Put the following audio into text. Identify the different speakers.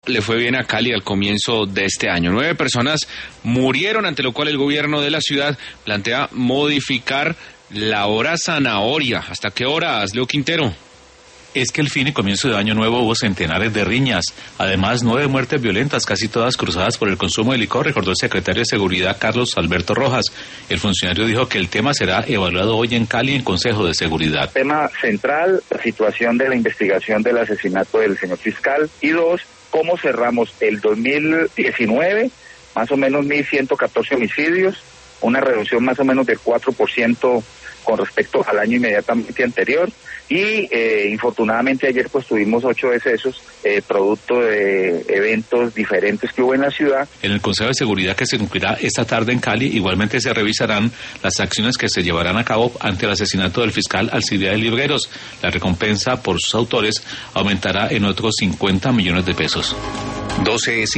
Speaker 1: le fue bien a Cali al comienzo de este año. 9 personas murieron, ante lo cual el gobierno de la ciudad plantea modificar la hora zanahoria. ¿Hasta qué horas, Leo Quintero?
Speaker 2: Es que el fin y comienzo de año nuevo hubo centenares de riñas, además 9 muertes violentas, casi todas cruzadas por el consumo de licor, recordó el secretario de Seguridad Carlos Alberto Rojas. El funcionario dijo que el tema será evaluado hoy en Cali en Consejo de Seguridad.
Speaker 3: Tema central, la situación de la investigación del asesinato del señor fiscal, y 2, cómo cerramos el 2019, más o menos 1.114 homicidios, una reducción más o menos del 4% con respecto al año inmediatamente anterior, y infortunadamente ayer pues tuvimos 8 decesos producto de eventos diferentes que hubo en la ciudad.
Speaker 2: En el Consejo de Seguridad que se cumplirá esta tarde en Cali, igualmente se revisarán las acciones que se llevarán a cabo ante el asesinato del fiscal Alcibiades Libreros. La recompensa por sus autores aumentará en otros 50 millones de pesos.
Speaker 1: 12